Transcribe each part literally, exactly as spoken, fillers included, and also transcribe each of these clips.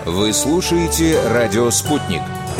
Вы слушаете «Радио Спутник».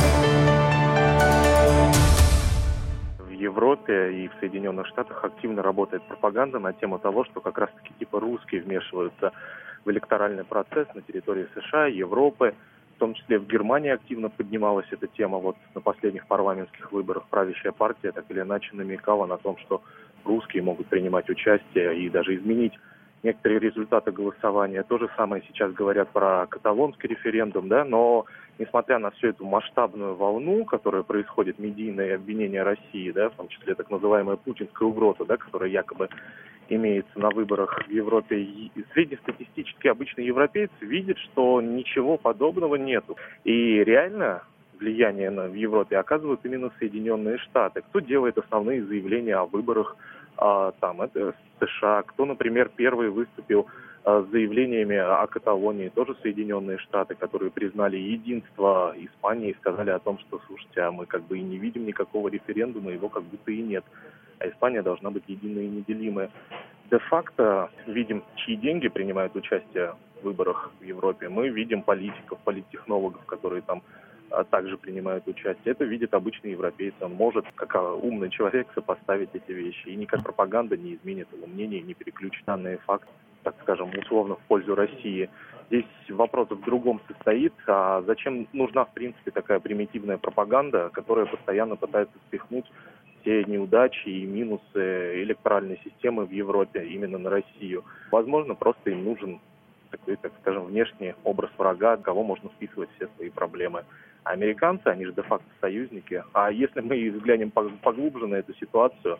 В Европе и в Соединенных Штатах активно работает пропаганда на тему того, что как раз-таки типа русские вмешиваются в электоральный процесс на территории США, Европы. В том числе в Германии активно поднималась эта тема. Вот на последних парламентских выборах правящая партия так или иначе намекала на том, что русские могут принимать участие и даже изменить некоторые результаты голосования. То же самое сейчас говорят про каталонский референдум, да, но несмотря на всю эту масштабную волну, которая происходит, медийные обвинения России, да, в том числе так называемая путинская угроза, да, которая якобы имеется на выборах в Европе, и среднестатистически обычный европеец видит, что ничего подобного нету. И реально влияние на, в Европе оказывают именно Соединенные Штаты. Кто делает основные заявления о выборах, а, там, это США, кто, например, первый выступил а, с заявлениями о Каталонии, тоже Соединенные Штаты, которые признали единство Испании и сказали о том, что, слушайте, а мы как бы и не видим никакого референдума, его как будто и нет. А Испания должна быть единой и неделимой. Де-факто видим, чьи деньги принимают участие в выборах в Европе. Мы видим политиков, политтехнологов, которые там а, также принимают участие. Это видит обычный европеец. Он может, как умный человек, сопоставить эти вещи. И никак пропаганда не изменит его мнение, не переключит данные факты, так скажем, условно в пользу России. Здесь вопрос в другом состоит. А зачем нужна, в принципе, такая примитивная пропаганда, которая постоянно пытается спихнуть все неудачи и минусы электоральной системы в Европе именно на Россию? Возможно, просто им нужен такой, так скажем, внешний образ врага, кого можно списывать все свои проблемы. А американцы, они же де-факто союзники. А если мы взглянем поглубже на эту ситуацию,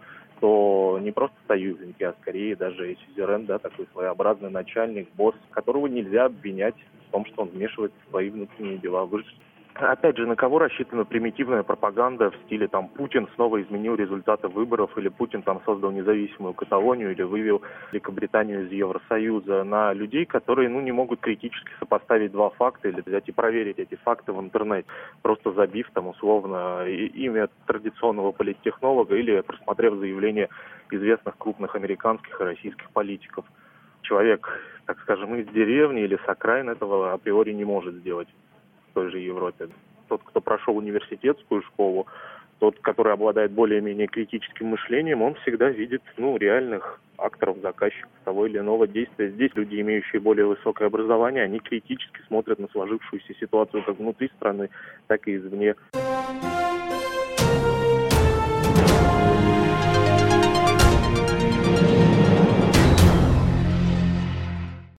то не просто союзники, а скорее даже сюзерен, да, такой своеобразный начальник, босс, которого нельзя обвинять в том, что он вмешивается в свои внутренние дела. Вы же... Опять же, на кого рассчитана примитивная пропаганда в стиле там Путин снова изменил результаты выборов, или Путин там создал независимую Каталонию, или вывел Великобританию из Евросоюза? На людей, которые ну, не могут критически сопоставить два факта или взять и проверить эти факты в интернете, просто забив там условно имя традиционного политтехнолога или просмотрев заявления известных крупных американских и российских политиков. Человек, так скажем, из деревни или с окраин этого априори не может сделать в той же Европе. Тот, кто прошел университетскую школу, тот, который обладает более-менее критическим мышлением, он всегда видит ну, реальных акторов, заказчиков того или иного действия. Здесь люди, имеющие более высокое образование, они критически смотрят на сложившуюся ситуацию как внутри страны, так и извне.